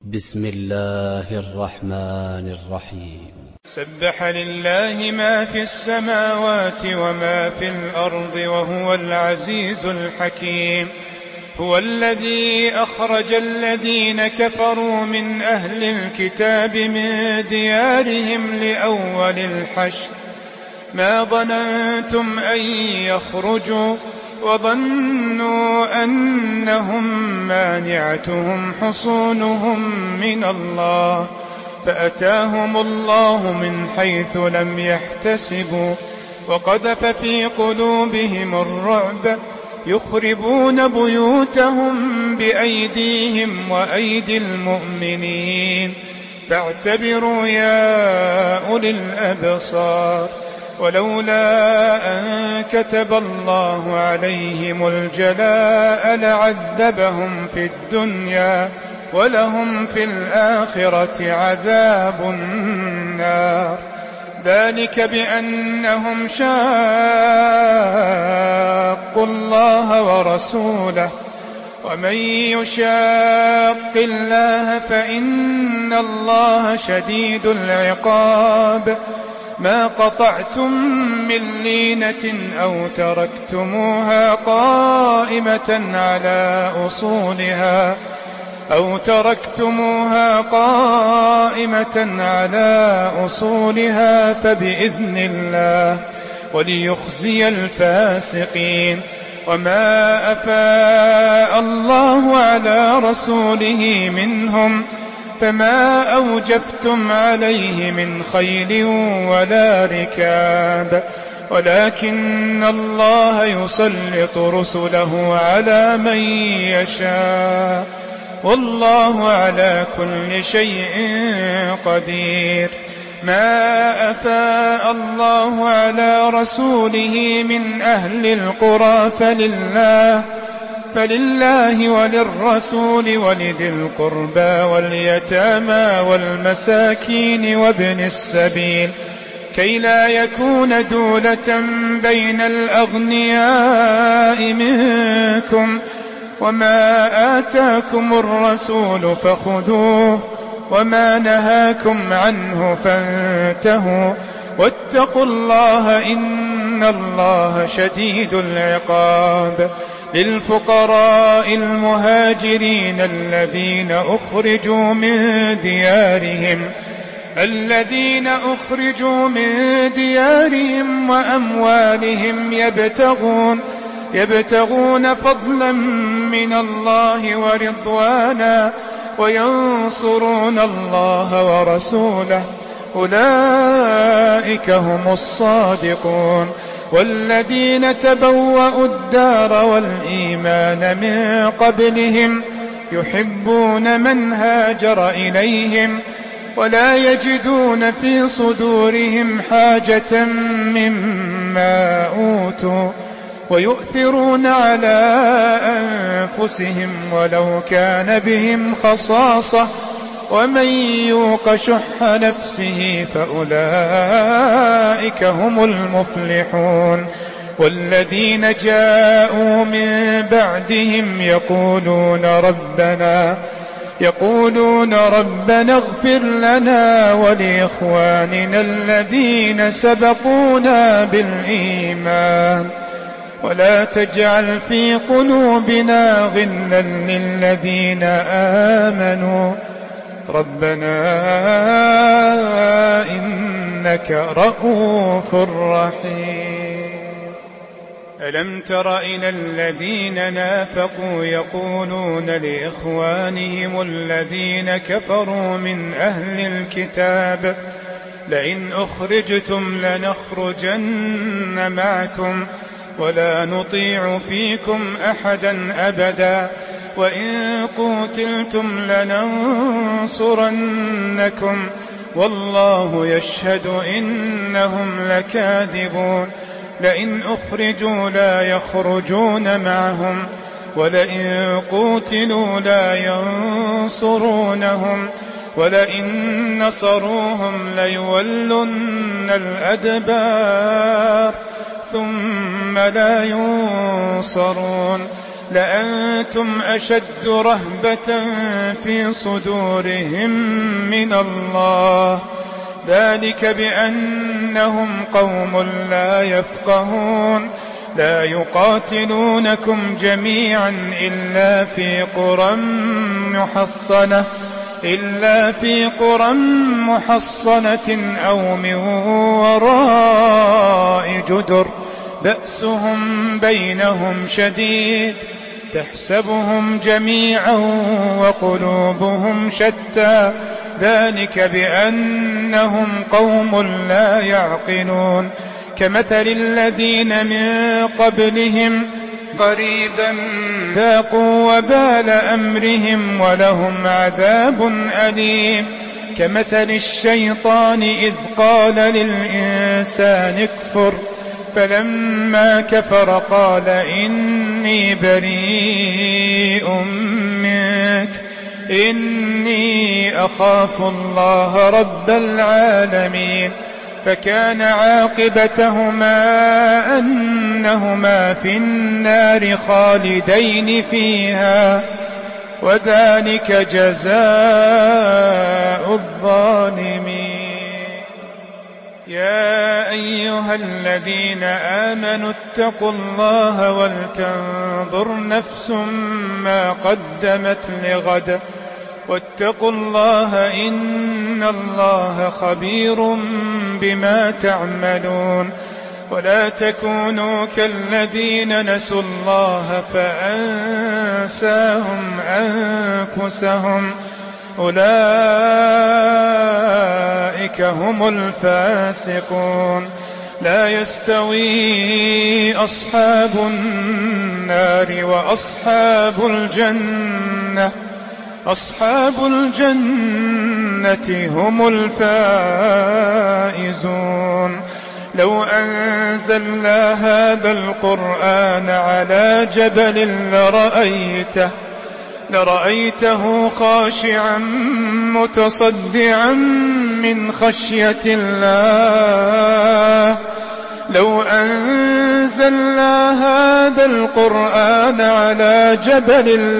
بسم الله الرحمن الرحيم. سبح لله ما في السماوات وما في الأرض وهو العزيز الحكيم. هو الذي أخرج الذين كفروا من أهل الكتاب من ديارهم لأول الحشر ما ظننتم أن يخرجوا وظنوا أنهم مانعتهم حصونهم من الله فأتاهم الله من حيث لم يحتسبوا وقذف في قلوبهم الرعب يخربون بيوتهم بأيديهم وأيدي المؤمنين فاعتبروا يا أولي الأبصار. ولولا أن كتب الله عليهم الجلاء لعذبهم في الدنيا ولهم في الآخرة عذاب النار. ذلك بأنهم شاقوا الله ورسوله ومن يشاق الله فإن الله شديد العقاب. ما قطعتم من لينة أو تركتموها قائمة على أصولها فبإذن الله وليخزي الفاسقين. وما أفاء الله على رسوله منهم فما أوجفتم عليه من خيل ولا ركاب ولكن الله يسلط رسله على من يشاء والله على كل شيء قدير. ما أفاء الله على رسوله من أهل القرى فلله وللرسول ولذي القربى واليتامى والمساكين وابن السبيل كي لا يكون دولة بين الأغنياء منكم. وما آتاكم الرسول فخذوه وما نهاكم عنه فانتهوا واتقوا الله إن الله شديد العقاب. للفقراء المهاجرين الذين أخرجوا من ديارهم وأموالهم يبتغون فضلا من الله ورضوانا وينصرون الله ورسوله أولئك هم الصادقون. والذين تبوأوا الدار والإيمان من قبلهم يحبون من هاجر إليهم ولا يجدون في صدورهم حاجة مما أوتوا ويؤثرون على أنفسهم ولو كان بهم خصاصة ومن يوق شح نفسه فأولئك هم المفلحون. والذين جاءوا من بعدهم يقولون ربنا اغفر لنا ولإخواننا الذين سبقونا بالإيمان ولا تجعل في قلوبنا غلا للذين آمنوا ربنا إنك رؤوف رحيم. ألم تر إلى الذين نافقوا يقولون لإخوانهم الذين كفروا من أهل الكتاب لئن أخرجتم لنخرجن معكم ولا نطيع فيكم أحدا أبدا وإن قوتلتم لننصرنكم والله يشهد إنهم لكاذبون. لئن أخرجوا لا يخرجون معهم ولئن قوتلوا لا ينصرونهم ولئن نصروهم ليولن الأدبار ثم لا ينصرون. لأنتم أشد رهبة في صدورهم من الله، ذلك بأنهم قوم لا يفقهون. لا يقاتلونكم جميعا إلا في قرى محصنة أو من وراء جدر بأسهم بينهم شديد، تحسبهم جميعا وقلوبهم شتى، ذلك بأنهم قوم لا يعقلون. كمثل الذين من قبلهم قريبا ذاقوا وبال أمرهم ولهم عذاب أليم. كمثل الشيطان إذ قال للإنسان اكفر فلما كفر قال إني بريء منك إني أخاف الله رب العالمين. فكان عاقبتهما أنهما في النار خالدين فيها، وذلك جزاء الظالمين. يا أيها الذين آمنوا اتقوا الله ولتنظر نفس ما قدمت لغد واتقوا الله إن الله خبير بما تعملون. ولا تكونوا كالذين نسوا الله فأنساهم أنفسهم أولئك هم الفاسقون. لا يستوي أصحاب النار وأصحاب الجنة، أصحاب الجنة هم الفائزون. لو أنزلنا هذا القرآن على جبل لرأيته خاشعا متصدعا من خشية الله. لو أنزلنا هذا القرآن على جبل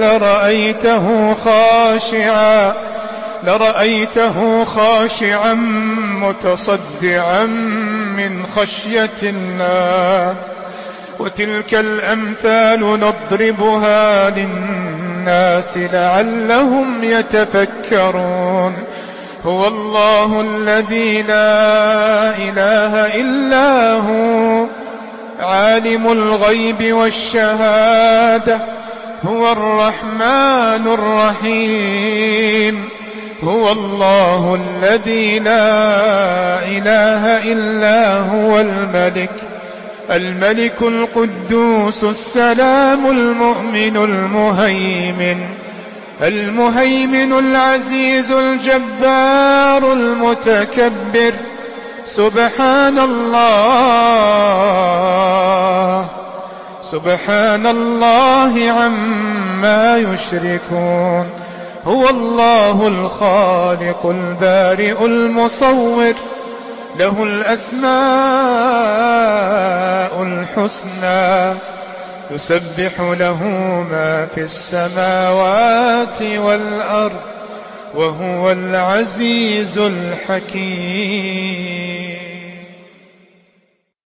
لرأيته خاشعا متصدعا من خشية الله. وتلك الأمثال نضربها للناس لعلهم يتفكرون. هو الله الذي لا إله إلا هو عالم الغيب والشهادة، هو الرحمن الرحيم. هو الله الذي لا إله إلا هو الملك القدوس السلام المؤمن المهيمن العزيز الجبار المتكبر. سبحان الله عما يشركون. هو الله الخالق البارئ المصور، له الأسماء الحسنى، يسبح له ما في السماوات والأرض، وهو العزيز الحكيم.